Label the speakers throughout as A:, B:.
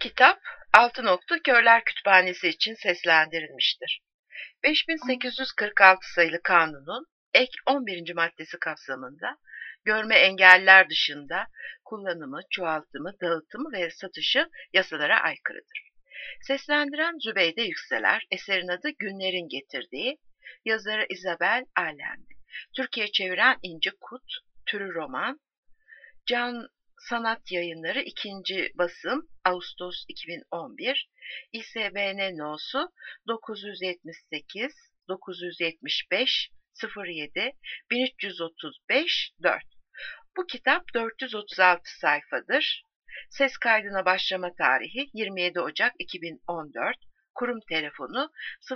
A: kitap Altınok'ta Körler Kütüphanesi için seslendirilmiştir. 5846 sayılı kanunun ek 11. maddesi kapsamında görme engelliler dışında kullanımı, çoğaltımı, dağıtımı ve satışı yasalara aykırıdır. Seslendiren Zübeyde Yükseler, eserin adı Günlerin Getirdiği, yazarı Isabel Allende. Türkiye çeviren İnci Kut, türü roman, Can Sanat Yayınları 2. basım Ağustos 2011, İSBN no'su 978 975 07 1335 4. Bu kitap 436 sayfadır. Ses kaydına başlama tarihi 27 Ocak 2014. Kurum telefonu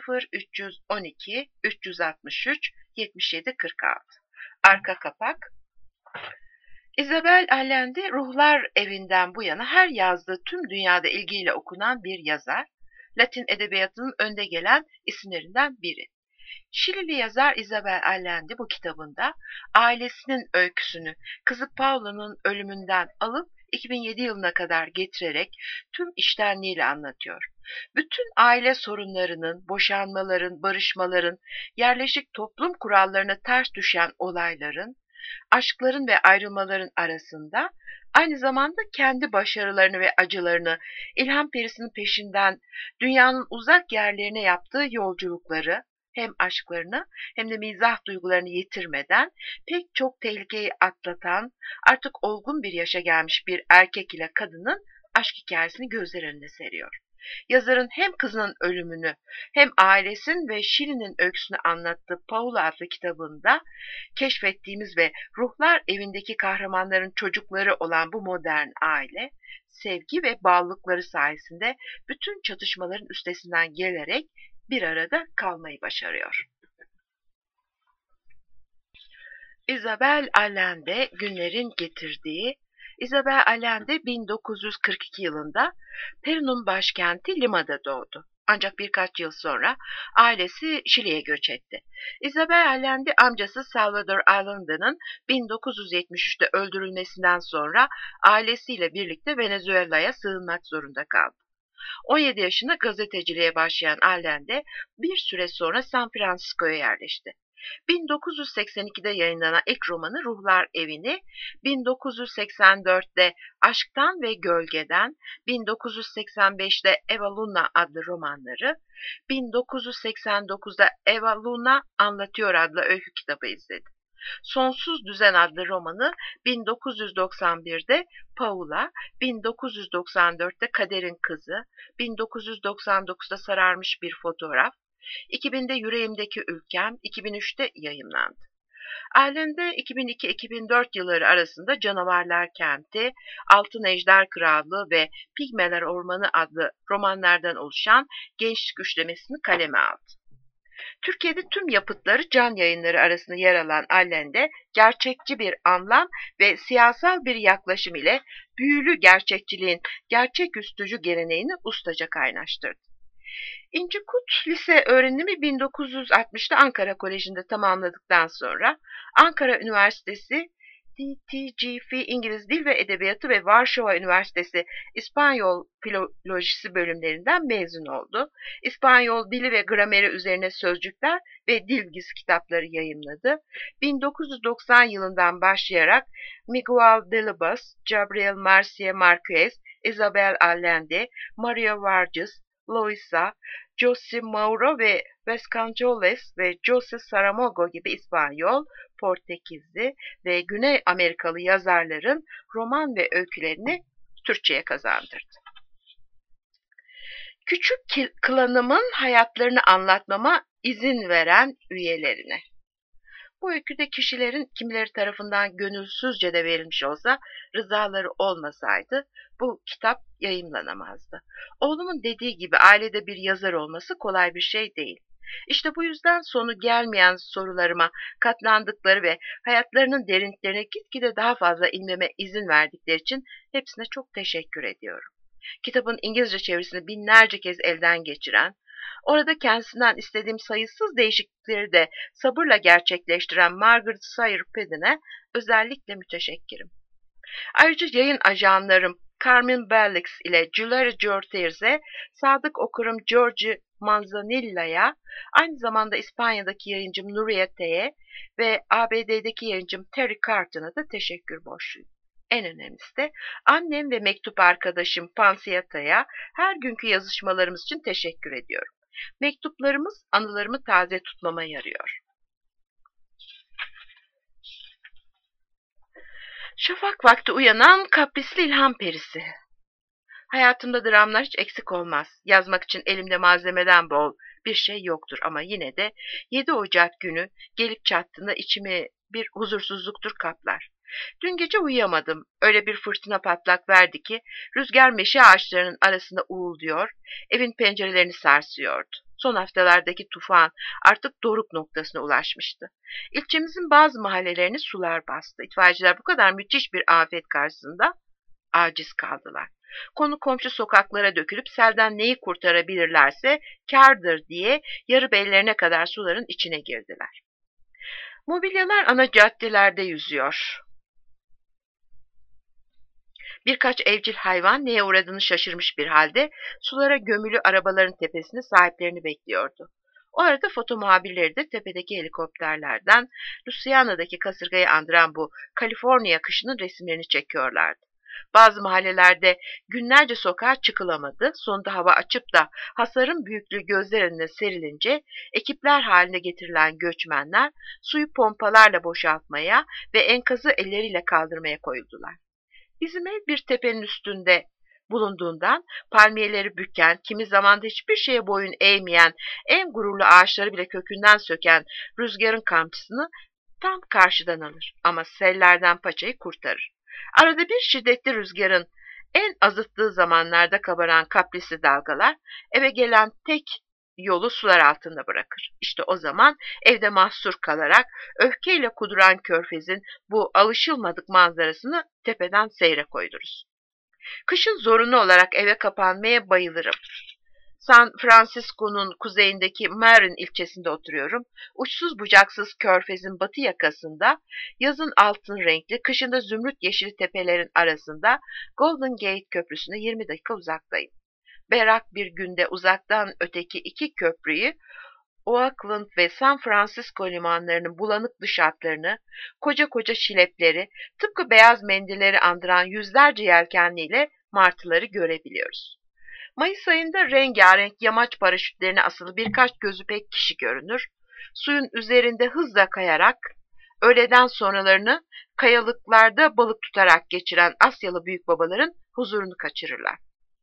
A: 0312 363 77 46. Arka kapak. Isabel Allende, Ruhlar Evi'nden bu yana her yazdığı tüm dünyada ilgiyle okunan bir yazar, Latin edebiyatının önde gelen isimlerinden biri. Şilili yazar Isabel Allende bu kitabında ailesinin öyküsünü kızı Paula'nın ölümünden alıp 2007 yılına kadar getirerek tüm içtenliğiyle anlatıyor. Bütün aile sorunlarının, boşanmaların, barışmaların, yerleşik toplum kurallarına ters düşen olayların, aşkların ve ayrılmaların arasında aynı zamanda kendi başarılarını ve acılarını, İlham Perisi'nin peşinden dünyanın uzak yerlerine yaptığı yolculukları, hem aşklarını hem de mizah duygularını yitirmeden pek çok tehlikeyi atlatan, artık olgun bir yaşa gelmiş bir erkek ile kadının aşk hikayesini gözler önüne seriyor. Yazarın hem kızının ölümünü hem ailesinin ve Şili'nin öyküsünü anlattığı Paula adlı kitabında keşfettiğimiz ve Ruhlar Evi'ndeki kahramanların çocukları olan bu modern aile, sevgi ve bağlılıkları sayesinde bütün çatışmaların üstesinden gelerek bir arada kalmayı başarıyor. Isabel Allende, Günlerin Getirdiği. Isabel Allende 1942 yılında Peru'nun başkenti Lima'da doğdu. Ancak birkaç yıl sonra ailesi Şili'ye göç etti. Isabel Allende amcası Salvador Allende'nin 1973'te öldürülmesinden sonra ailesiyle birlikte Venezuela'ya sığınmak zorunda kaldı. 17 yaşında gazeteciliğe başlayan Allende bir süre sonra San Francisco'ya yerleşti. 1982'de yayınlanan ilk romanı Ruhlar Evi'ni, 1984'te Aşktan ve Gölgeden, 1985'te Eva Luna adlı romanları, 1989'da Eva Luna Anlatıyor adlı öykü kitabı izledi. Sonsuz Düzen adlı romanı 1991'de Paula, 1994'te Kaderin Kızı, 1999'da Sararmış Bir Fotoğraf, 2000'de Yüreğimdeki Ülkem, 2003'te yayımlandı. Allende 2002-2004 yılları arasında Canavarlar Kenti, Altın Ejder Krallığı ve Pigmeler Ormanı adlı romanlardan oluşan gençlik üçlemesini kaleme aldı. Türkiye'de tüm yapıtları Can Yayınları arasında yer alan Allende, gerçekçi bir anlam ve siyasal bir yaklaşım ile büyülü gerçekçiliğin gerçeküstücü geleneğini ustaca kaynaştırdı. İnci Kut lise öğrenimi 1960'da Ankara Koleji'nde tamamladıktan sonra Ankara Üniversitesi DTGF İngiliz Dil ve Edebiyatı ve Varşova Üniversitesi İspanyol Filolojisi bölümlerinden mezun oldu. İspanyol dili ve grameri üzerine sözcükler ve dil bilgisi kitapları yayımladı. 1990 yılından başlayarak Miguel Delibes, Gabriel García Márquez, Isabel Allende, Mario Vargas, Loisa, José Mauro ve Vasconcelos ve José Saramago gibi İspanyol, Portekizli ve Güney Amerikalı yazarların roman ve öykülerini Türkçe'ye kazandırdı. Küçük klanımın hayatlarını anlatmama izin veren üyelerine. Bu öyküde kişilerin kimileri tarafından gönülsüzce de verilmiş olsa rızaları olmasaydı bu kitap yayımlanamazdı. Oğlumun dediği gibi ailede bir yazar olması kolay bir şey değil. İşte bu yüzden sonu gelmeyen sorularıma katlandıkları ve hayatlarının derinliklerine gitgide daha fazla inmeme izin verdikleri için hepsine çok teşekkür ediyorum. Kitabın İngilizce çevirisini binlerce kez elden geçiren, orada kendisinden istediğim sayısız değişiklikleri de sabırla gerçekleştiren Margaret Sayer Pedden'e özellikle müteşekkirim. Ayrıca yayın ajanlarım Carmen Bellix ile Giulia Giortez'e, sadık okurum Giorgio Manzanilla'ya, aynı zamanda İspanya'daki yayıncım Nuriete'ye ve ABD'deki yayıncım Terry Carton'a da teşekkür borçluyum. En önemlisi de annem ve mektup arkadaşım Pansiata'ya her günkü yazışmalarımız için teşekkür ediyorum. Mektuplarımız anılarımı taze tutmama yarıyor. Şafak vakti uyanan kaprisli ilham perisi. Hayatımda dramlar hiç eksik olmaz. Yazmak için elimde malzemeden bol bir şey yoktur ama yine de 7 Ocak günü gelip çattığında içimi bir huzursuzluktur kaplar. Dün gece uyuyamadım. Öyle bir fırtına patlak verdi ki rüzgar meşe ağaçlarının arasında uğulduyor, evin pencerelerini sarsıyordu. Son haftalardaki tufan artık doruk noktasına ulaşmıştı. İlçemizin bazı mahallelerini sular bastı. İtfaiyeciler bu kadar müthiş bir afet karşısında aciz kaldılar. Konu komşu sokaklara dökülüp selden neyi kurtarabilirlerse kârdır diye yarı bellerine kadar suların içine girdiler. Mobilyalar ana caddelerde yüzüyor. Birkaç evcil hayvan neye uğradığını şaşırmış bir halde sulara gömülü arabaların tepesinde sahiplerini bekliyordu. O arada foto muhabirleri de tepedeki helikopterlerden Louisiana'daki kasırgayı andıran bu Kaliforniya kışının resimlerini çekiyorlardı. Bazı mahallelerde günlerce sokağa çıkılamadı. Sonunda hava açıp da hasarın büyüklüğü gözler önüne serilince ekipler halinde getirilen göçmenler suyu pompalarla boşaltmaya ve enkazı elleriyle kaldırmaya koyuldular. Bizim ev bir tepenin üstünde bulunduğundan palmiyeleri büken, kimi zaman da hiçbir şeye boyun eğmeyen, en gururlu ağaçları bile kökünden söken rüzgarın kamçısını tam karşıdan alır ama sellerden paçayı kurtarır. Arada bir şiddetli rüzgarın en azıttığı zamanlarda kabaran kaprisli dalgalar eve gelen tek yolu sular altında bırakır. İşte o zaman evde mahsur kalarak öfkeyle kuduran körfezin bu alışılmadık manzarasını tepeden seyre koyduruz. Kışın zorunlu olarak eve kapanmaya bayılırım. San Francisco'nun kuzeyindeki Marin ilçesinde oturuyorum. Uçsuz bucaksız körfezin batı yakasında, yazın altın renkli, kışında zümrüt yeşili tepelerin arasında Golden Gate Köprüsü'ne 20 dakika uzaktayım. Berrak bir günde uzaktan öteki iki köprüyü, Oakland ve San Francisco limanlarının bulanık dış hatlarını, koca koca şilepleri, tıpkı beyaz mendilleri andıran yüzlerce yelkenliyle martıları görebiliyoruz. Mayıs ayında rengarenk yamaç paraşütlerine asılı birkaç gözü pek kişi görünür. Suyun üzerinde hızla kayarak, öğleden sonralarını kayalıklarda balık tutarak geçiren Asyalı büyükbabaların huzurunu kaçırırlar.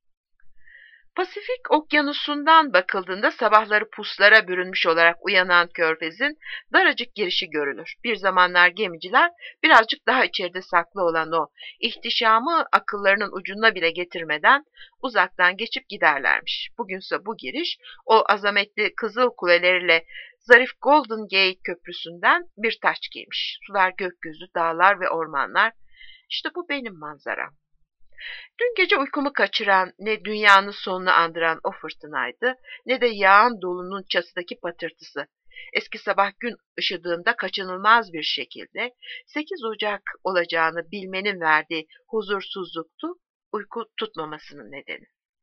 A: Pasifik okyanusundan bakıldığında sabahları puslara bürünmüş olarak uyanan körfezin daracık girişi görülür. Bir zamanlar gemiciler birazcık daha içeride saklı olan o ihtişamı akıllarının ucuna bile getirmeden uzaktan geçip giderlermiş. Bugünse bu giriş o azametli kızıl kuleleriyle zarif Golden Gate Köprüsü'nden bir taç giymiş. Sular, gökyüzü, dağlar ve ormanlar. İşte bu benim manzaram. Dün gece uykumu kaçıran ne dünyanın sonunu andıran o fırtınaydı ne de yağan dolunun çatıdaki patırtısı. Eski sabah gün ışıdığında kaçınılmaz bir şekilde 8 Ocak olacağını bilmenin verdiği huzursuzluktu uyku tutmamasının nedeni.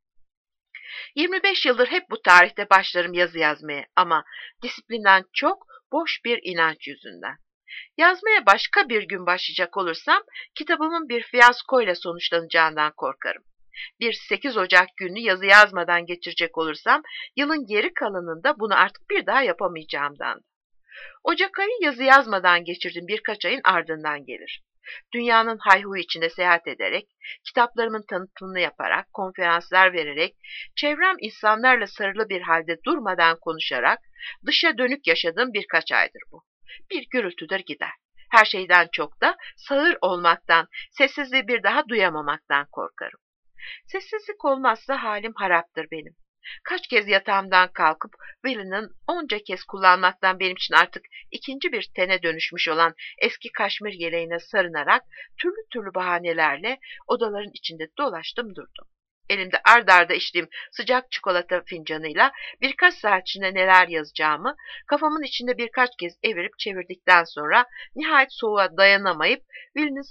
A: 25 yıldır hep bu tarihte başlarım yazı yazmaya ama disiplinden çok boş bir inanç yüzünden. Yazmaya başka bir gün başlayacak olursam kitabımın bir fiyaskoyla sonuçlanacağından korkarım. Bir 8 Ocak günü yazı yazmadan geçirecek olursam yılın geri kalanında bunu artık bir daha yapamayacağımdan. Ocak ayı yazı yazmadan geçirdiğim birkaç ayın ardından gelir. Dünyanın hayhuyu içinde seyahat ederek, kitaplarımın tanıtımını yaparak, konferanslar vererek, çevrem insanlarla sarılı bir halde durmadan konuşarak, dışa dönük yaşadığım birkaç aydır bu. Bir gürültüdür gider. Her şeyden çok da sağır olmaktan, sessizliği bir daha duyamamaktan korkarım. Sessizlik olmazsa halim haraptır benim. Kaç kez yatağımdan kalkıp Willie'nin onca kez kullanmaktan benim için artık ikinci bir tene dönüşmüş olan eski kaşmir yeleğine sarınarak türlü türlü bahanelerle odaların içinde dolaştım durdum. Elimde ard arda içtiğim sıcak çikolata fincanıyla birkaç saat içinde neler yazacağımı kafamın içinde birkaç kez evirip çevirdikten sonra nihayet soğuğa dayanamayıp Will'in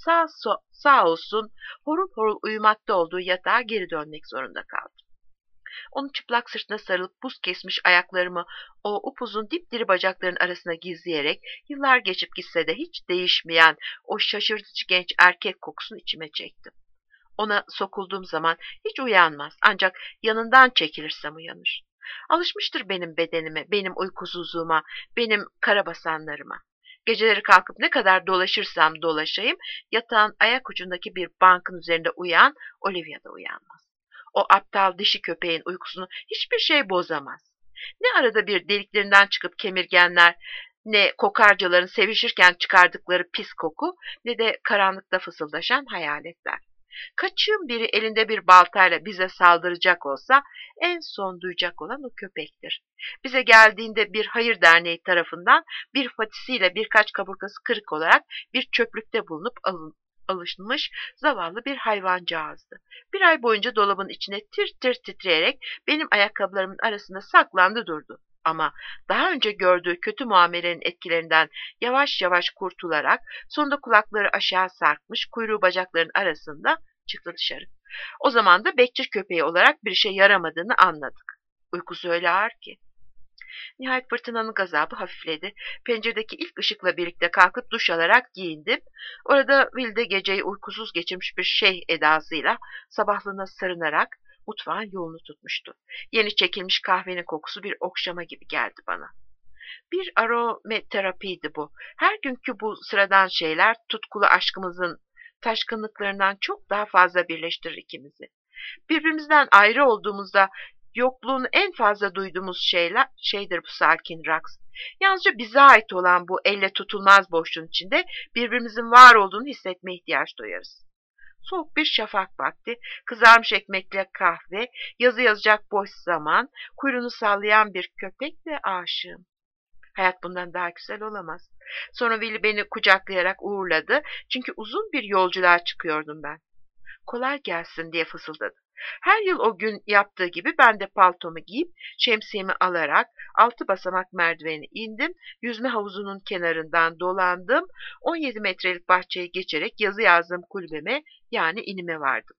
A: sağ olsun horul horul uyumakta olduğu yatağa geri dönmek zorunda kaldım. Onun çıplak sırtına sarılıp buz kesmiş ayaklarımı o upuzun dipdiri bacakların arasına gizleyerek yıllar geçip gitse de hiç değişmeyen o şaşırtıcı genç erkek kokusunu içime çektim. Ona sokulduğum zaman hiç uyanmaz ancak yanından çekilirsem uyanır. Alışmıştır benim bedenime, benim uykusuzluğuma, benim karabasanlarıma. Geceleri kalkıp ne kadar dolaşırsam dolaşayım, yatağın ayak ucundaki bir bankın üzerinde uyan, Olivia da uyanmaz. O aptal dişi köpeğin uykusunu hiçbir şey bozamaz. Ne arada bir deliklerinden çıkıp kemirgenler, ne kokarcaların sevişirken çıkardıkları pis koku, ne de karanlıkta fısıldaşan hayaletler. Kaçığın biri elinde bir baltayla bize saldıracak olsa en son duyacak olan o köpektir. Bize geldiğinde bir hayır derneği tarafından bir fatisiyle birkaç kaburgası kırık olarak bir çöplükte bulunup alışmış zavallı bir hayvancağızdı. Bir ay boyunca dolabın içine tir tir titreyerek benim ayakkabılarımın arasında saklandı durdu. Ama daha önce gördüğü kötü muamelenin etkilerinden yavaş yavaş kurtularak sonunda kulakları aşağı sarkmış kuyruğu bacakların arasında çıktı dışarı. O zaman da bekçi köpeği olarak bir işe yaramadığını anladık. Uykusu öyle ağır ki. Nihayet fırtınanın gazabı hafifledi. Penceredeki ilk ışıkla birlikte kalkıp duş alarak giyindim. Orada Will de geceyi uykusuz geçirmiş bir edasıyla sabahlığına sarınarak mutfağın yolunu tutmuştu. Yeni çekilmiş kahvenin kokusu bir okşama gibi geldi bana. Bir aromaterapiydi bu. Her günkü bu sıradan şeyler tutkulu aşkımızın taşkınlıklarından çok daha fazla birleştirir ikimizi. Birbirimizden ayrı olduğumuzda yokluğunu en fazla duyduğumuz şeydir bu sakin raks. Yalnızca bize ait olan bu elle tutulmaz boşluğun içinde birbirimizin var olduğunu hissetmeye ihtiyaç duyarız. Soğuk bir şafak vakti, kızarmış ekmekle kahve, yazı yazacak boş zaman, kuyruğunu sallayan bir köpek ve aşığım. Hayat bundan daha güzel olamaz. Sonra Willy beni kucaklayarak uğurladı çünkü uzun bir yolculuğa çıkıyordum ben. Kolay gelsin diye fısıldadı. Her yıl o gün yaptığı gibi ben de paltomu giyip şemsiyemi alarak 6 basamak merdiveni indim, yüzme havuzunun kenarından dolandım, 17 metrelik bahçeyi geçerek yazı yazdığım kulübeme yani inime vardım.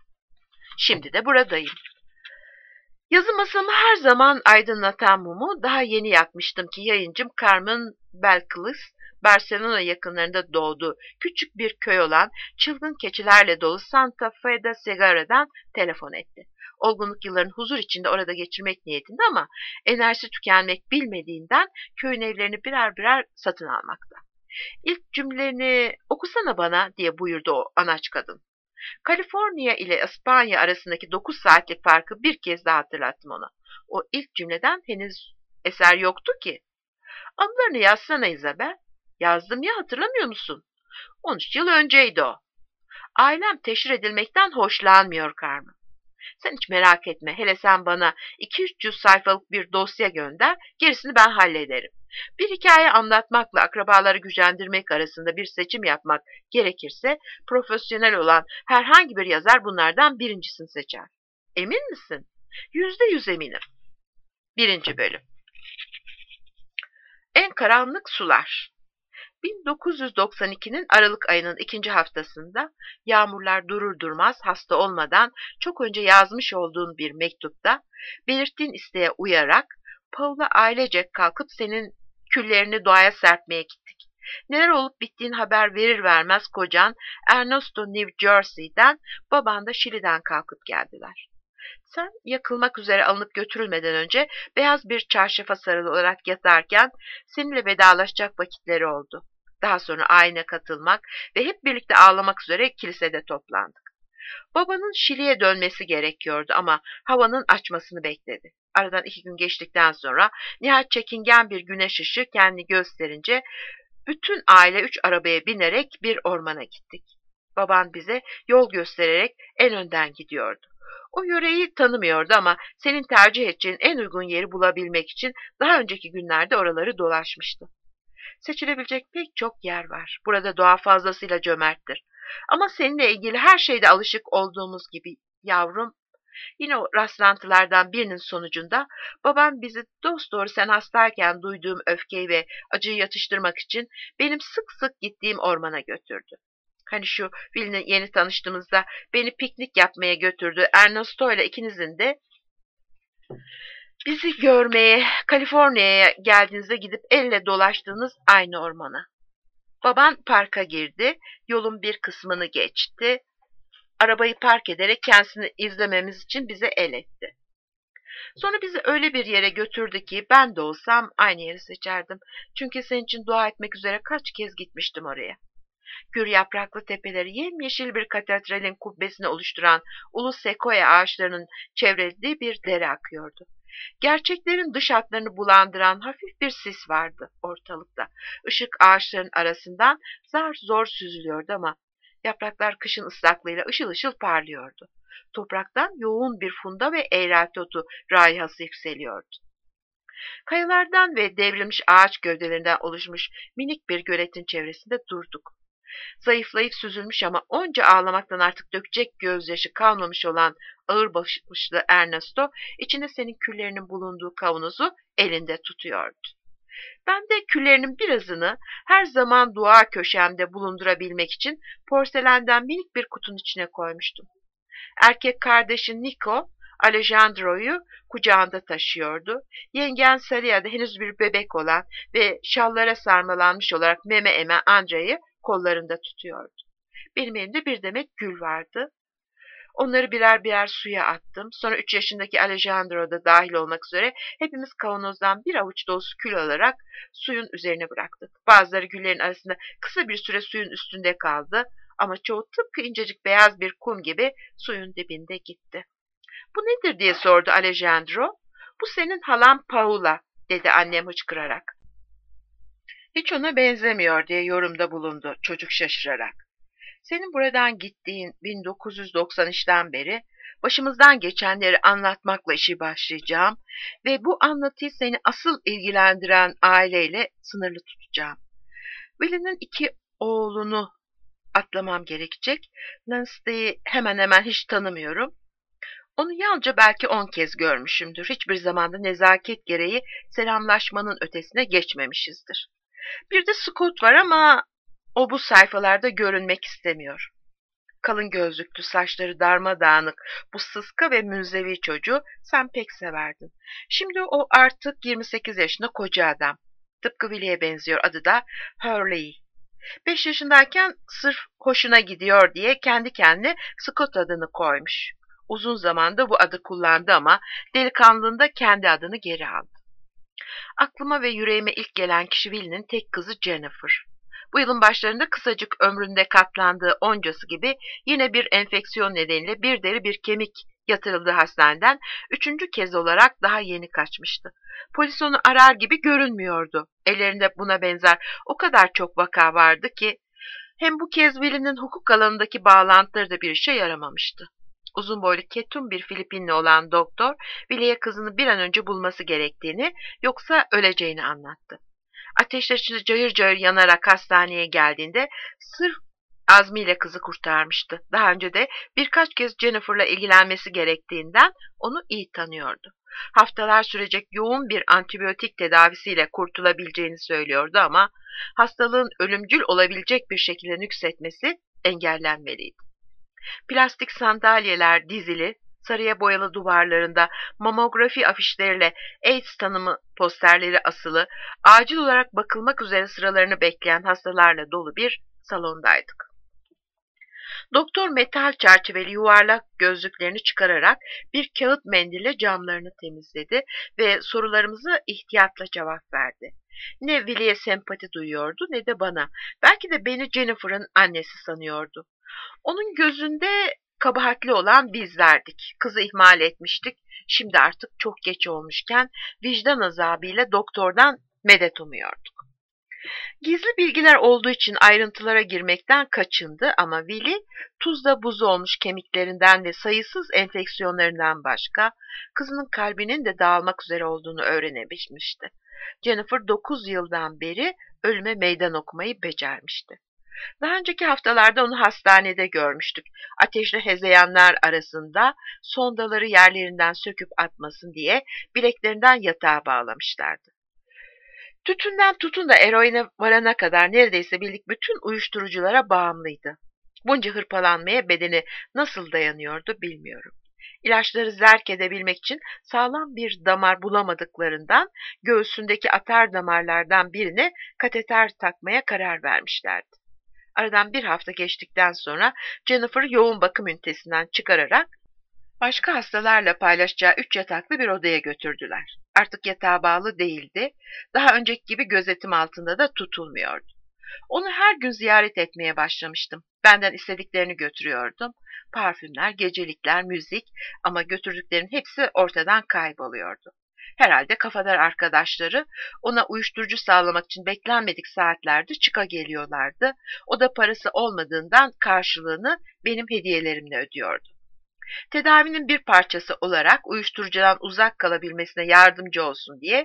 A: Şimdi de buradayım. Yazı masamı her zaman aydınlatan mumu daha yeni yakmıştım ki yayıncım Carmen Belkılis, Barcelona yakınlarında doğduğu küçük bir köy olan çılgın keçilerle dolu Santa Fe de Segarra'dan telefon etti. Olgunluk yıllarını huzur içinde orada geçirmek niyetinde ama enerjisi tükenmek bilmediğinden köyün evlerini birer birer satın almakta. İlk cümleni okusana bana diye buyurdu o anaç kadın. Kaliforniya ile İspanya arasındaki 9 saatlik farkı bir kez daha hatırlattım ona. O ilk cümleden henüz eser yoktu ki. Adlarını yazsana Isabel. Yazdım ya, hatırlamıyor musun? 13 yıl önceydi o. Ailem teşhir edilmekten hoşlanmıyor Carmen. Sen hiç merak etme. Hele sen bana 200-300 sayfalık bir dosya gönder. Gerisini ben hallederim. Bir hikaye anlatmakla akrabaları gücendirmek arasında bir seçim yapmak gerekirse profesyonel olan herhangi bir yazar bunlardan birincisini seçer. Emin misin? %100 eminim. 1. Bölüm. En karanlık sular. 1992'nin Aralık ayının 2. haftasında yağmurlar durur durmaz hasta olmadan çok önce yazmış olduğun bir mektupta belirttiğin isteğe uyarak Paul'a ailecek kalkıp senin küllerini doğaya serpmeye gittik. Neler olup bittiğin haber verir vermez kocan Ernesto New Jersey'den, baban da Şili'den kalkıp geldiler. Sen yakılmak üzere alınıp götürülmeden önce beyaz bir çarşafa sarılı olarak yatarken seninle vedalaşacak vakitleri oldu. Daha sonra ayine katılmak ve hep birlikte ağlamak üzere kilisede toplandık. Babanın Şili'ye dönmesi gerekiyordu ama havanın açmasını bekledi. Aradan 2 gün geçtikten sonra nihayet çekingen bir güneş ışığı kendini gösterince bütün aile 3 arabaya binerek bir ormana gittik. Baban bize yol göstererek en önden gidiyordu. O yöreyi tanımıyordu ama senin tercih edeceğin en uygun yeri bulabilmek için daha önceki günlerde oraları dolaşmıştı. Seçilebilecek pek çok yer var. Burada doğa fazlasıyla cömerttir. Ama seninle ilgili her şeyde alışık olduğumuz gibi yavrum, Yine o rastlantılardan birinin sonucunda babam bizi dosdoğru sen hastayken duyduğum öfkeyi ve acıyı yatıştırmak için benim sık sık gittiğim ormana götürdü. Hani şu Will'le yeni tanıştığımızda beni piknik yapmaya götürdü. Ernesto ile ikinizin de bizi görmeye Kaliforniya'ya geldiğinizde gidip elle dolaştığınız aynı ormana. Baban parka girdi, yolun bir kısmını geçti. Arabayı park ederek kendisini izlememiz için bize el etti. Sonra bizi öyle bir yere götürdü ki ben de olsam aynı yeri seçerdim. Çünkü senin için dua etmek üzere kaç kez gitmiştim oraya. Gür yapraklı tepeleri yemyeşil bir katedralin kubbesini oluşturan ulu sekoya ağaçlarının çevrelediği bir dere akıyordu. Gerçeklerin dış hatlarını bulandıran hafif bir sis vardı ortalıkta. Işık ağaçların arasından zar zor süzülüyordu ama yapraklar kışın ıslaklığıyla ışıl ışıl parlıyordu. Topraktan yoğun bir funda ve eğrelti otu raihası yükseliyordu. Kayalardan ve devrilmiş ağaç gövdelerinden oluşmuş minik bir göletin çevresinde durduk. Zayıflayıp süzülmüş ama onca ağlamaktan artık dökecek gözyaşı kalmamış olan ağır başlı Ernesto, içinde senin küllerinin bulunduğu kavanozu elinde tutuyordu. Ben de küllerinin birazını her zaman dua köşemde bulundurabilmek için porselenden minik bir kutunun içine koymuştum. Erkek kardeşin Nico, Alejandro'yu kucağında taşıyordu. Yengen Saria da henüz bir bebek olan ve şallara sarmalanmış olarak meme emen Andre'yi kollarında tutuyordu. Benim elimde bir demet gül vardı. Onları birer birer suya attım. Sonra 3 yaşındaki Alejandro da dahil olmak üzere hepimiz kavanozdan bir avuç dolusu kül alarak suyun üzerine bıraktık. Bazıları güllerin arasında kısa bir süre suyun üstünde kaldı ama çoğu tıpkı incecik beyaz bir kum gibi suyun dibinde gitti. "Bu nedir?" diye sordu Alejandro. "Bu senin halan Paula," dedi annem hıçkırarak. "Hiç ona benzemiyor," diye yorumda bulundu çocuk şaşırarak. "Senin buradan gittiğin 1993'ten beri başımızdan geçenleri anlatmakla işi başlayacağım ve bu anlatıyı seni asıl ilgilendiren aileyle sınırlı tutacağım. Will'in 2 oğlunu atlamam gerekecek. Nancy'yi hemen hemen hiç tanımıyorum. Onu yalnızca belki 10 kez görmüşümdür. Hiçbir zamanda nezaket gereği selamlaşmanın ötesine geçmemişizdir. Bir de Scott var ama o bu sayfalarda görünmek istemiyor. Kalın gözlüklü, saçları darmadağınık bu sıska ve münzevi çocuğu sen pek severdin. Şimdi o artık 28 yaşında koca adam. Tıpkı Willy'e benziyor, adı da Hurley. 5 yaşındayken sırf hoşuna gidiyor diye kendi kendine Scott adını koymuş. Uzun zamanda bu adı kullandı ama delikanlılığında kendi adını geri aldı. Aklıma ve yüreğime ilk gelen kişi Will'in tek kızı Jennifer. Bu yılın başlarında kısacık ömründe katlandığı oncası gibi yine bir enfeksiyon nedeniyle bir deri bir kemik yatırıldığı hastaneden 3. kez olarak daha yeni kaçmıştı. Polis onu arar gibi görünmüyordu. Ellerinde buna benzer o kadar çok vaka vardı ki hem bu kez Will'in hukuk alanındaki bağlantıları da bir işe yaramamıştı. Uzun boylu ketum bir Filipinli olan doktor, Will'e kızını bir an önce bulması gerektiğini yoksa öleceğini anlattı. Ateşler içinde cayır cayır yanarak hastaneye geldiğinde sırf azmiyle kızı kurtarmıştı. Daha önce de birkaç kez Jennifer'la ilgilenmesi gerektiğinden onu iyi tanıyordu. Haftalar sürecek yoğun bir antibiyotik tedavisiyle kurtulabileceğini söylüyordu ama hastalığın ölümcül olabilecek bir şekilde nüksetmesi engellenmeliydi. Plastik sandalyeler dizili, sarıya boyalı duvarlarında mamografi afişleriyle AIDS tanımı posterleri asılı, acil olarak bakılmak üzere sıralarını bekleyen hastalarla dolu bir salondaydık. Doktor metal çerçeveli yuvarlak gözlüklerini çıkararak bir kağıt mendille camlarını temizledi ve sorularımıza ihtiyatla cevap verdi. Ne Will'e sempati duyuyordu ne de bana. Belki de beni Jennifer'ın annesi sanıyordu. Onun gözünde kabahatli olan bizlerdik. Kızı ihmal etmiştik. Şimdi artık çok geç olmuşken vicdan azabıyla doktordan medet umuyorduk. Gizli bilgiler olduğu için ayrıntılara girmekten kaçındı ama Willy tuzla buz olmuş kemiklerinden ve sayısız enfeksiyonlarından başka kızının kalbinin de dağılmak üzere olduğunu öğrenebilmişti. Jennifer 9 yıldan beri ölüme meydan okumayı becermişti. Daha önceki haftalarda onu hastanede görmüştük. Ateşli hezeyanlar arasında sondaları yerlerinden söküp atmasın diye bileklerinden yatağa bağlamışlardı. Tütünden tutun da eroine varana kadar neredeyse bildik bütün uyuşturuculara bağımlıydı. Bunca hırpalanmaya bedeni nasıl dayanıyordu bilmiyorum. İlaçları zerk edebilmek için sağlam bir damar bulamadıklarından göğsündeki atar damarlardan birine kateter takmaya karar vermişlerdi. Aradan bir hafta geçtikten sonra Jennifer'ı yoğun bakım ünitesinden çıkararak başka hastalarla paylaşacağı 3 yataklı bir odaya götürdüler. Artık yatağa bağlı değildi, daha önceki gibi gözetim altında da tutulmuyordu. Onu her gün ziyaret etmeye başlamıştım. Benden istediklerini götürüyordum. Parfümler, gecelikler, müzik ama götürdüklerin hepsi ortadan kayboluyordu. Herhalde kafadar arkadaşları ona uyuşturucu sağlamak için beklenmedik saatlerde çıka geliyorlardı. O da parası olmadığından karşılığını benim hediyelerimle ödüyordu. Tedavinin bir parçası olarak uyuşturucudan uzak kalabilmesine yardımcı olsun diye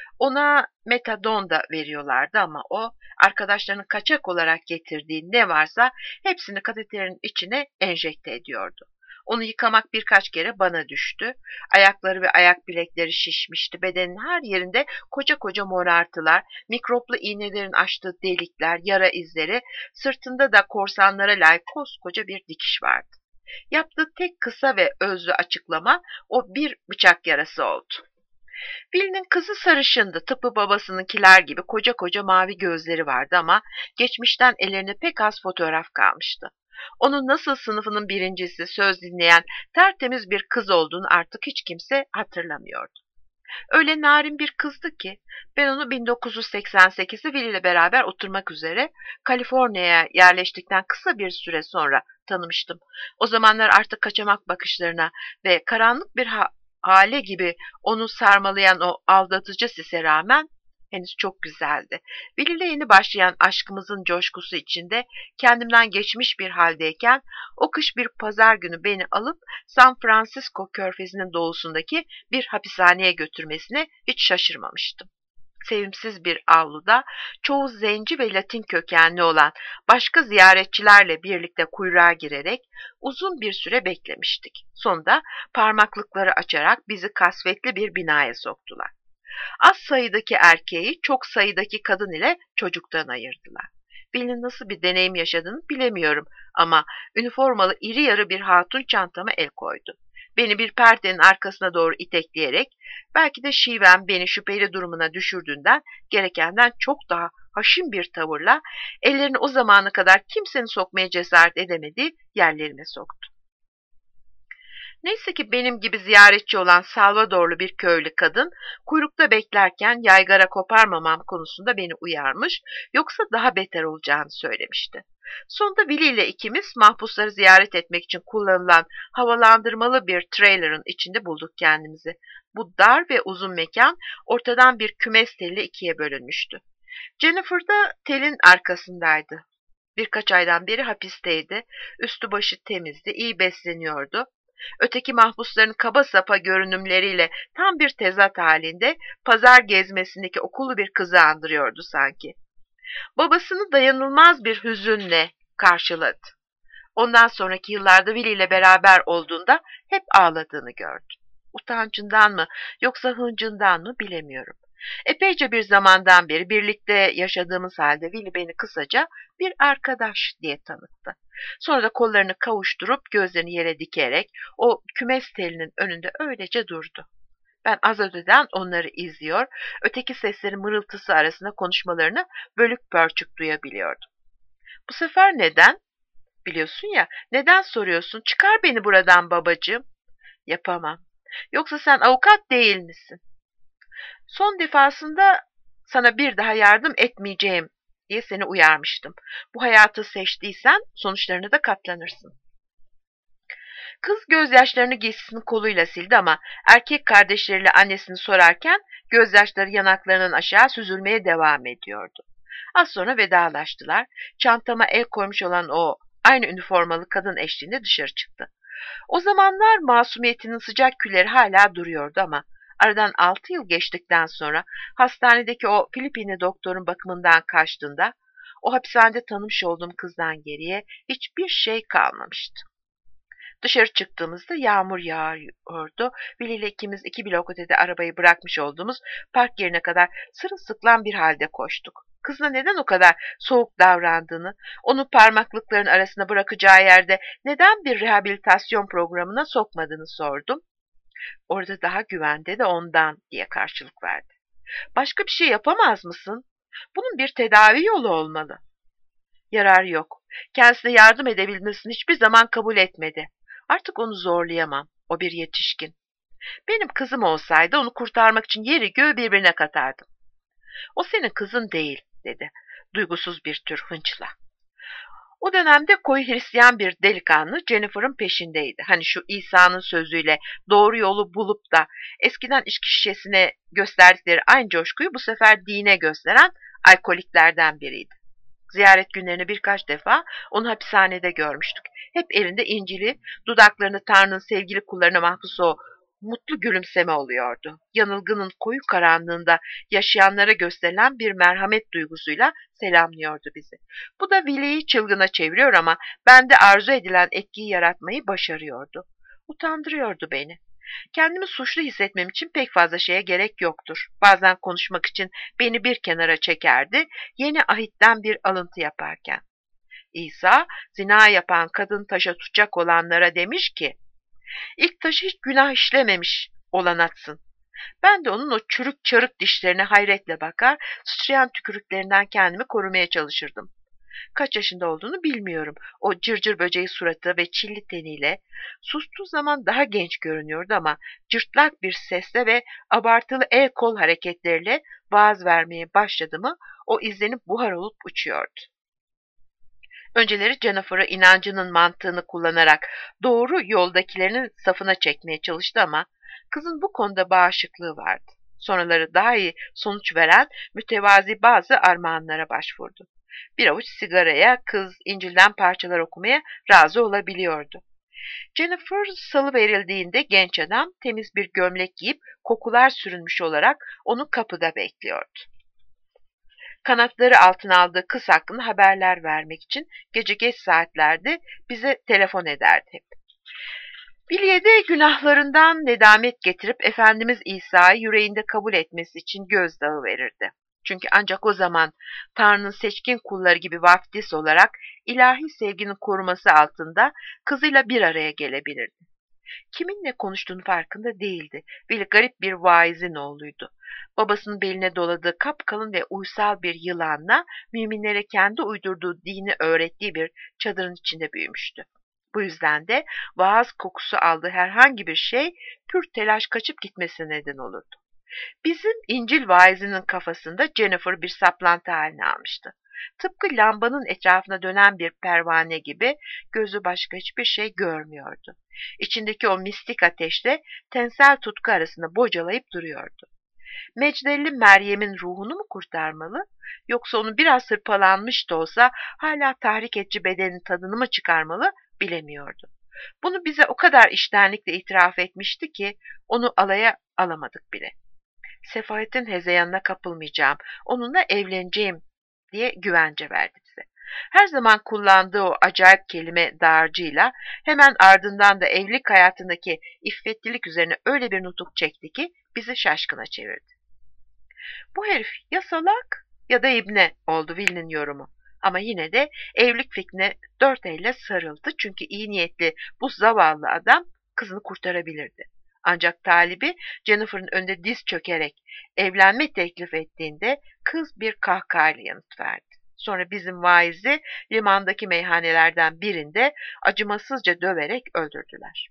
A: ona metadon da veriyorlardı ama o arkadaşlarının kaçak olarak getirdiği ne varsa hepsini kateterin içine enjekte ediyordu. Onu yıkamak birkaç kere bana düştü. Ayakları ve ayak bilekleri şişmişti. Bedenin her yerinde koca koca morartılar, mikroplu iğnelerin açtığı delikler, yara izleri, sırtında da korsanlara layık koskoca bir dikiş vardı. Yaptığı tek kısa ve özlü açıklama o bir bıçak yarası oldu. Bill'in kızı sarışındı, tıpkı babasınınkiler gibi koca koca mavi gözleri vardı ama geçmişten ellerine pek az fotoğraf kalmıştı. Onun nasıl sınıfının birincisi, söz dinleyen, tertemiz bir kız olduğunu artık hiç kimse hatırlamıyordu. Öyle narin bir kızdı ki ben onu 1988'de Will ile beraber oturmak üzere Kaliforniya'ya yerleştikten kısa bir süre sonra tanımıştım. O zamanlar artık kaçamak bakışlarına ve karanlık bir hale gibi onu sarmalayan o aldatıcı sise rağmen henüz çok güzeldi. Will ile yeni başlayan aşkımızın coşkusu içinde kendimden geçmiş bir haldeyken o kış bir pazar günü beni alıp San Francisco körfezinin doğusundaki bir hapishaneye götürmesine hiç şaşırmamıştım. Sevimsiz bir avluda çoğu zenci ve Latin kökenli olan başka ziyaretçilerle birlikte kuyruğa girerek uzun bir süre beklemiştik. Sonunda parmaklıkları açarak bizi kasvetli bir binaya soktular. Az sayıdaki erkeği çok sayıdaki kadın ile çocuktan ayırdılar. Bill'in nasıl bir deneyim yaşadığını bilemiyorum ama üniformalı iri yarı bir hatun çantama el koydu. Beni bir perdenin arkasına doğru itekleyerek belki de şivem beni şüpheli durumuna düşürdüğünden gerekenden çok daha haşin bir tavırla ellerini o zamana kadar kimsenin sokmaya cesaret edemediği yerlerime soktu. Neyse ki benim gibi ziyaretçi olan Salvadorlu bir köylü kadın kuyrukta beklerken yaygara koparmamam konusunda beni uyarmış, yoksa daha beter olacağını söylemişti. Sonunda Willy ile ikimiz mahpusları ziyaret etmek için kullanılan havalandırmalı bir trailer'ın içinde bulduk kendimizi. Bu dar ve uzun mekan ortadan bir kümes teliyle ikiye bölünmüştü. Jennifer da telin arkasındaydı. Birkaç aydan beri hapisteydi, üstü başı temizdi, iyi besleniyordu. Öteki mahpusların kaba sapa görünümleriyle tam bir tezat halinde pazar gezmesindeki okullu bir kızı andırıyordu sanki. Babasını dayanılmaz bir hüzünle karşıladı. Ondan sonraki yıllarda Willy ile beraber olduğunda hep ağladığını gördüm. Utancından mı yoksa hıncından mı bilemiyorum. Epeyce bir zamandan beri birlikte yaşadığımız halde Willy beni kısaca bir arkadaş diye tanıttı. Sonra da kollarını kavuşturup gözlerini yere dikerek o kümes telinin önünde öylece durdu. Ben az öteden onları izliyor, öteki seslerin mırıltısı arasında konuşmalarını bölük pörçük duyabiliyordum. Bu sefer neden? Biliyorsun ya, neden soruyorsun? Çıkar beni buradan babacığım. Yapamam. Yoksa sen avukat değil misin? Son defasında sana bir daha yardım etmeyeceğim diye seni uyarmıştım. Bu hayatı seçtiysen sonuçlarına da katlanırsın. Kız gözyaşlarını giysisinin koluyla sildi ama erkek kardeşleriyle annesini sorarken gözyaşları yanaklarının aşağı süzülmeye devam ediyordu. Az sonra vedalaştılar. Çantama el koymuş olan o aynı üniformalı kadın eşliğinde dışarı çıktı. O zamanlar masumiyetinin sıcak külleri hala duruyordu ama aradan 6 yıl geçtikten sonra hastanedeki o Filipinli doktorun bakımından kaçtığında o hapishanede tanımış olduğum kızdan geriye hiçbir şey kalmamıştı. Dışarı çıktığımızda yağmur yağıyordu. Willy ile ikimiz 2 blok ötede arabayı bırakmış olduğumuz park yerine kadar sırılsıklam bir halde koştuk. Kızına neden o kadar soğuk davrandığını, onu parmaklıkların arasında bırakacağı yerde neden bir rehabilitasyon programına sokmadığını sordum. Orada daha güvende de ondan diye karşılık verdi. Başka bir şey yapamaz mısın? Bunun bir tedavi yolu olmalı. Yarar yok. Kendisine yardım edebilmesini hiçbir zaman kabul etmedi. Artık onu zorlayamam. O bir yetişkin. Benim kızım olsaydı onu kurtarmak için yeri göğü birbirine katardım. O senin kızın değil, dedi, duygusuz bir tür hınçla. O dönemde koyu Hristiyan bir delikanlı Jennifer'ın peşindeydi. Hani şu İsa'nın sözüyle doğru yolu bulup da eskiden içki şişesine gösterdikleri aynı coşkuyu bu sefer dine gösteren alkoliklerden biriydi. Ziyaret günlerini birkaç defa onu hapishanede görmüştük. Hep elinde İncil'i, dudaklarını Tanrı'nın sevgili kullarına mahpus o mutlu gülümseme oluyordu. Yanılgının koyu karanlığında yaşayanlara gösterilen bir merhamet duygusuyla selamlıyordu bizi. Bu da Willy'yi çılgına çeviriyor ama bende arzu edilen etkiyi yaratmayı başarıyordu. Utandırıyordu beni. Kendimi suçlu hissetmem için pek fazla şeye gerek yoktur. Bazen konuşmak için beni bir kenara çekerdi, yeni ahitten bir alıntı yaparken. İsa, zina yapan kadın taşa tutacak olanlara demiş ki, İlk taşı hiç günah işlememiş olan atsın. Ben de onun o çürük çarık dişlerine hayretle bakar, sıçrayan tükürüklerinden kendimi korumaya çalışırdım. Kaç yaşında olduğunu bilmiyorum. O cırcır böceği suratı ve çilli teniyle sustuğu zaman daha genç görünüyordu ama cırtlak bir sesle ve abartılı el kol hareketleriyle vaaz vermeye başladı mı o izlenip buhar olup uçuyordu. Önceleri Jennifer'ı inancının mantığını kullanarak doğru yoldakilerinin safına çekmeye çalıştı ama kızın bu konuda bağışıklığı vardı. Sonraları daha iyi sonuç veren mütevazi bazı armağanlara başvurdu. Bir avuç sigaraya, kız İncil'den parçalar okumaya razı olabiliyordu. Jennifer salıverildiğinde genç adam temiz bir gömlek giyip kokular sürünmüş olarak onu kapıda bekliyordu. Kanatları altına aldığı kız hakkında haberler vermek için gece geç saatlerde bize telefon ederdi hep. Bilye de günahlarından nedamet getirip Efendimiz İsa'yı yüreğinde kabul etmesi için gözdağı verirdi. Çünkü ancak o zaman Tanrı'nın seçkin kulları gibi vaftiz olarak ilahi sevginin koruması altında kızıyla bir araya gelebilirdi. Kiminle konuştuğunu farkında değildi. Billy garip bir vaizin oğluydu. Babasının beline doladığı kapkalın ve uysal bir yılanla müminlere kendi uydurduğu dini öğrettiği bir çadırın içinde büyümüştü. Bu yüzden de vaaz kokusu aldığı herhangi bir şey pür telaş kaçıp gitmesine neden olurdu. Bizim İncil vaizinin kafasında Jennifer bir saplantı haline almıştı. Tıpkı lambanın etrafına dönen bir pervane gibi gözü başka hiçbir şey görmüyordu. İçindeki o mistik ateşle tensel tutku arasında bocalayıp duruyordu. Mecdelli Meryem'in ruhunu mu kurtarmalı, yoksa onu biraz hırpalanmış da olsa hala tahrik edici bedenin tadını mı çıkarmalı bilemiyordu. Bunu bize o kadar içtenlikle itiraf etmişti ki onu alaya alamadık bile. Sefahetin hezeyanına kapılmayacağım, onunla evleneceğim diye güvence verdi bize. Her zaman kullandığı o acayip kelime dağarcığıyla hemen ardından da evlilik hayatındaki iffetlilik üzerine öyle bir nutuk çekti ki bizi şaşkına çevirdi. Bu herif ya salak ya da ibne oldu Will'in yorumu. Ama yine de evlilik fikrine dört elle sarıldı çünkü iyi niyetli bu zavallı adam kızını kurtarabilirdi. Ancak talibi Jennifer'ın önünde diz çökerek evlenme teklif ettiğinde kız bir kahkahayla yanıt verdi. Sonra bizim vaizi limandaki meyhanelerden birinde acımasızca döverek öldürdüler.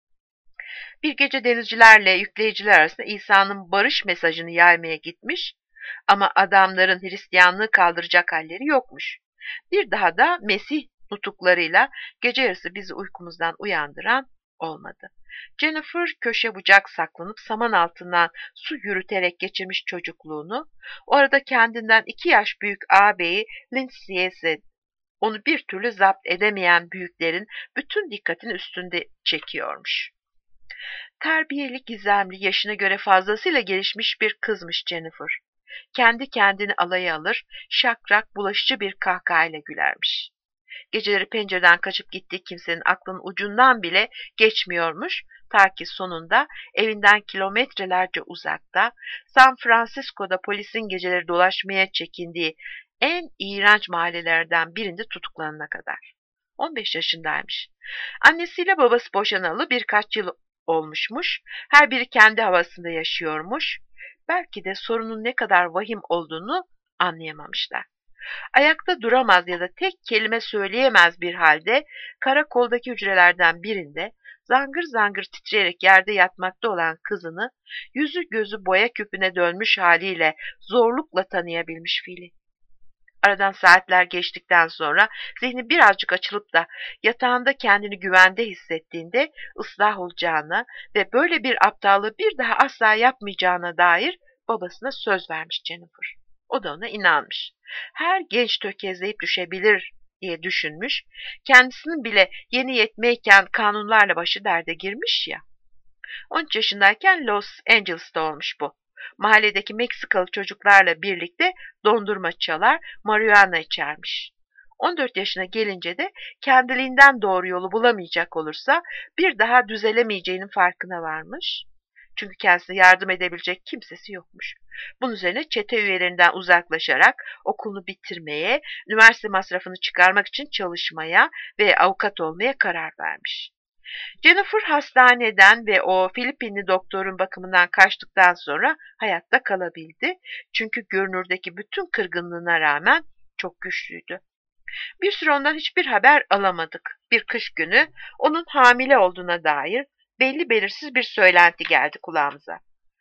A: Bir gece denizcilerle yükleyiciler arasında İsa'nın barış mesajını yaymaya gitmiş ama adamların Hristiyanlığı kaldıracak halleri yokmuş. Bir daha da Mesih nutuklarıyla gece yarısı bizi uykumuzdan uyandıran olmadı. Jennifer köşe bucak saklanıp saman altından su yürüterek geçirmiş çocukluğunu, orada kendinden 2 yaş büyük ağabeyi Lindsay'e onu bir türlü zapt edemeyen büyüklerin bütün dikkatini üstünde çekiyormuş. Terbiyeli, gizemli, yaşına göre fazlasıyla gelişmiş bir kızmış Jennifer. Kendi kendini alaya alır, şakrak bulaşıcı bir kahkahayla gülermiş. Geceleri pencereden kaçıp gittiği kimsenin aklının ucundan bile geçmiyormuş, ta ki sonunda evinden kilometrelerce uzakta, San Francisco'da polisin geceleri dolaşmaya çekindiği en iğrenç mahallelerden birinde tutuklanana kadar. 15 yaşındaymış. Annesiyle babası boşanalı birkaç yıl olmuşmuş. Her biri kendi havasında yaşıyormuş. Belki de sorunun ne kadar vahim olduğunu anlayamamışlar. Ayakta duramaz ya da tek kelime söyleyemez bir halde karakoldaki hücrelerden birinde zangır zangır titreyerek yerde yatmakta olan kızını yüzü gözü boya küpüne dönmüş haliyle zorlukla tanıyabilmiş Fili. Aradan saatler geçtikten sonra zihni birazcık açılıp da yatağında kendini güvende hissettiğinde ıslah olacağına ve böyle bir aptallığı bir daha asla yapmayacağına dair babasına söz vermiş Jennifer. O da ona inanmış. Her genç tökezleyip düşebilir diye düşünmüş. Kendisinin bile yeni yetmeyken kanunlarla başı derde girmiş ya. 13 yaşındayken Los Angeles'ta olmuş bu. Mahalledeki Meksikalı çocuklarla birlikte dondurma çalar, marihuana içermiş. 14 yaşına gelince de kendiliğinden doğru yolu bulamayacak olursa bir daha düzelemeyeceğinin farkına varmış. Çünkü kendisine yardım edebilecek kimsesi yokmuş. Bunun üzerine çete üyelerinden uzaklaşarak okulunu bitirmeye, üniversite masrafını çıkarmak için çalışmaya ve avukat olmaya karar vermiş. Jennifer hastaneden ve o Filipinli doktorun bakımından kaçtıktan sonra hayatta kalabildi. Çünkü görünürdeki bütün kırgınlığına rağmen çok güçlüydü. Bir süre ondan hiçbir haber alamadık. Bir kış günü onun hamile olduğuna dair belli belirsiz bir söylenti geldi kulağımıza.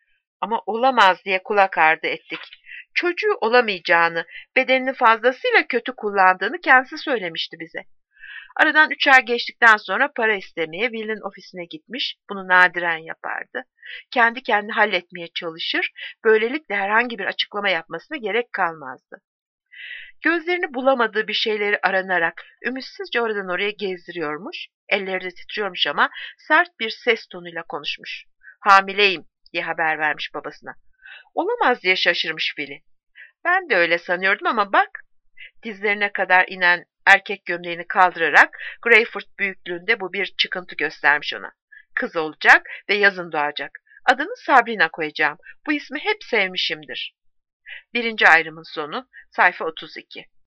A: Ama olamaz diye kulak ardı ettik. Çocuğu olamayacağını, bedenini fazlasıyla kötü kullandığını kendisi söylemişti bize. Aradan 3 ay geçtikten sonra para istemeye Will'in ofisine gitmiş, bunu nadiren yapardı. Kendi kendini halletmeye çalışır, böylelikle herhangi bir açıklama yapmasına gerek kalmazdı. Gözlerini bulamadığı bir şeyleri aranarak ümitsizce oradan oraya gezdiriyormuş, elleri de titriyormuş ama sert bir ses tonuyla konuşmuş. Hamileyim diye haber vermiş babasına. Olamaz diye şaşırmış Will'i. Ben de öyle sanıyordum ama bak, dizlerine kadar inen erkek gömleğini kaldırarak Greyfurt büyüklüğünde bu bir çıkıntı göstermiş ona. Kız olacak ve yazın doğacak. Adını Sabrina koyacağım. Bu ismi hep sevmişimdir. Birinci ayrımın sonu, sayfa 32.